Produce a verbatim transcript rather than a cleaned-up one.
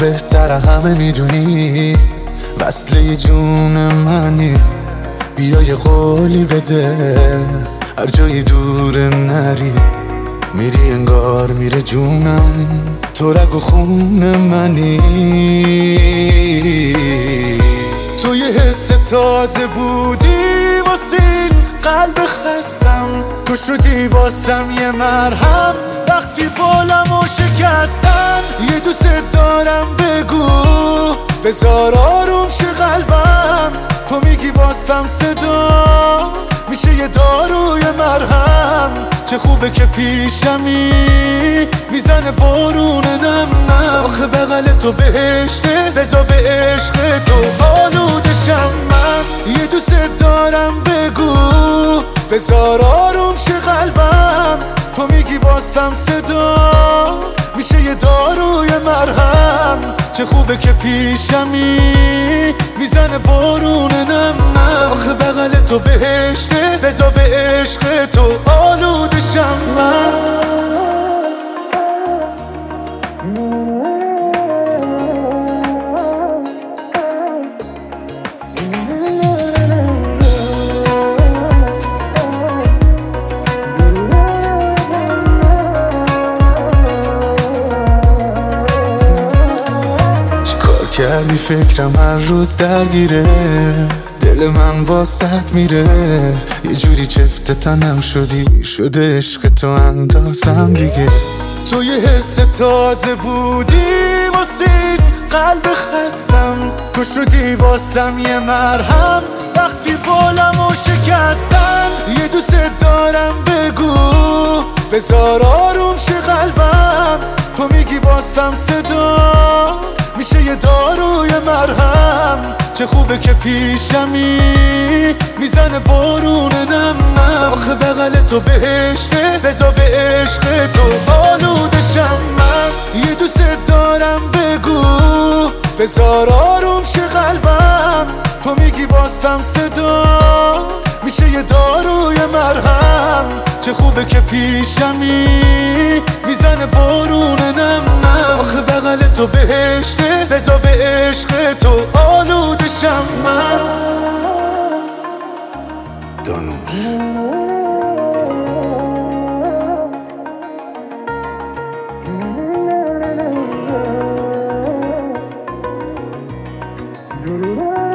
بهتر همه میدونی، وصله جون منی. بیا یه قولی بده، هر جایی دور نری، میری انگار میره جونم، تو رگ و خون منی. تو یه حس تازه بودی واسین قلب خستم، تو شدی واسم یه مرهم وقتی بالمو شکستن. یه دوست دارم بگو بذار آروم شه قلبم، تو میگی واسم صدا میشه یه داروی مرهم. چه خوبه که پیشمی میزنه بارون نم نم، آخه بغل تو بهشته، بذار به عشق تو آلودشم من. یه دوست دارم بگو بذار آروم شه قلبم، تو میگی واسم صدا میشه یه داروی مرهم. چه خوبه که پیشمی میزنه بارون نم نم، آخه بغل تو بهشته، بذار به عشق تو آلودشم من. کردی فکرم هر روز درگیره، دل من واسط میره، یه جوری چفت تنم شدی، شده عشق تو اندازم دیگه. تو یه حس تازه بودی واسین قلب خستم، تو شدی واسم یه مرهم وقتی بالمو شکستن. یه دوست دارم بگو بذار آروم شه قلبم، تو میگی واسم صدا میشه یه داروی مرهم. چه خوبه که پیشمی میزنه بارون نم نم، آخه بغل تو بهشته، بذار به عشق تو آلودشم من. یه دوست دارم بگو بذار آروم شه قلبم، تو میگی واسم صدا میشه یه داروی مرهم. چه خوبه که پیشمی میزنه بارون نم نم، آخه بغل تو بهشته، بذار به عشق تو آلودشم من. دانوش